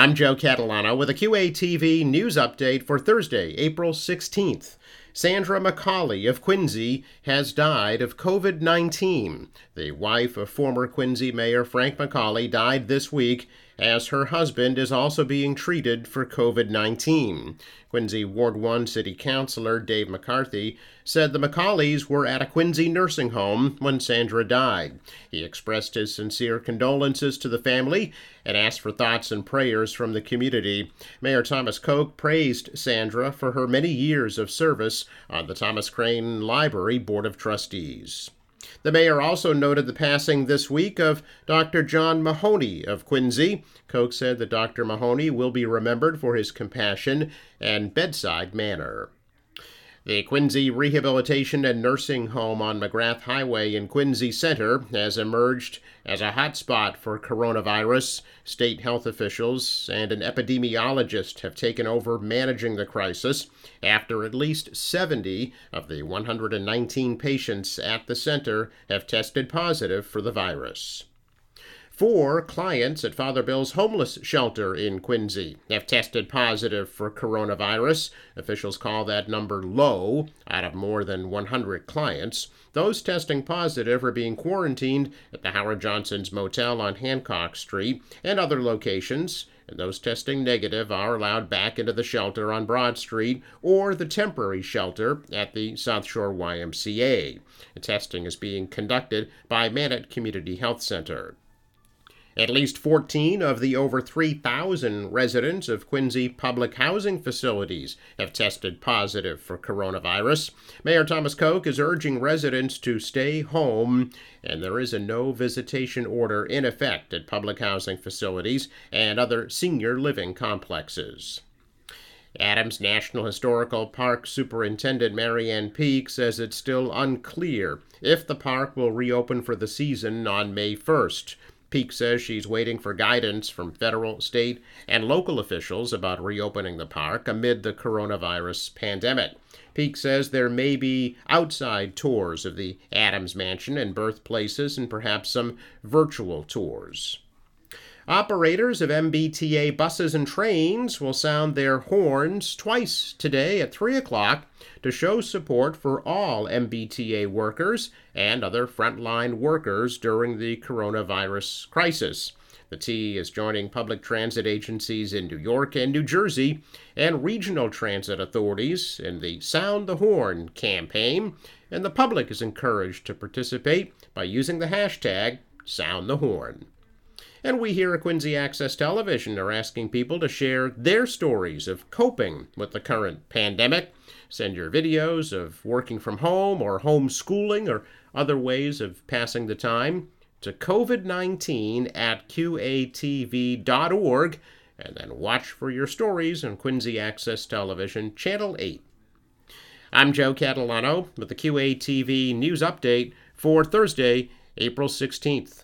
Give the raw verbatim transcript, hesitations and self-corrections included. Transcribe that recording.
I'm Joe Catalano with a Q A T V news update for Thursday, April sixteenth. Sandra McCauley of Quincy has died of covid nineteen. The wife of former Quincy Mayor Frank McCauley died this week as her husband is also being treated for covid nineteen. Quincy Ward one City Councilor Dave McCarthy said the McCauleys were at a Quincy nursing home when Sandra died. He expressed his sincere condolences to the family and asked for thoughts and prayers from the community. Mayor Thomas Koch praised Sandra for her many years of service on the Thomas Crane Library Board of Trustees. The mayor also noted the passing this week of Doctor John Mahoney of Quincy. Koch said that Doctor Mahoney will be remembered for his compassion and bedside manner. The Quincy Rehabilitation and Nursing Home on McGrath Highway in Quincy Center has emerged as a hotspot for coronavirus. State health officials and an epidemiologist have taken over managing the crisis after at least seventy of the one hundred nineteen patients at the center have tested positive for the virus. Four clients at Father Bill's homeless shelter in Quincy have tested positive for coronavirus. Officials call that number low out of more than one hundred clients. Those testing positive are being quarantined at the Howard Johnson's Motel on Hancock Street and other locations, and those testing negative are allowed back into the shelter on Broad Street or the temporary shelter at the South Shore Y M C A. The testing is being conducted by Mannett Community Health Center. At least fourteen of the over three thousand residents of Quincy public housing facilities have tested positive for coronavirus. Mayor Thomas Koch is urging residents to stay home, and there is a no visitation order in effect at public housing facilities and other senior living complexes. Adams National Historical Park Superintendent Marianne Peak says it's still unclear if the park will reopen for the season on May first. Peak says she's waiting for guidance from federal, state, and local officials about reopening the park amid the coronavirus pandemic. Peak says there may be outside tours of the Adams Mansion and birthplaces and perhaps some virtual tours. Operators of M B T A buses and trains will sound their horns twice today at three o'clock to show support for all M B T A workers and other frontline workers during the coronavirus crisis. The T is joining public transit agencies in New York and New Jersey and regional transit authorities in the Sound the Horn campaign, and the public is encouraged to participate by using the hashtag Sound the Horn. And we here at Quincy Access Television are asking people to share their stories of coping with the current pandemic. Send your videos of working from home or homeschooling or other ways of passing the time to covid nineteen at Q A T V dot org, and then watch for your stories on Quincy Access Television, Channel eight. I'm Joe Catalano with the Q A T V News Update for Thursday, April sixteenth.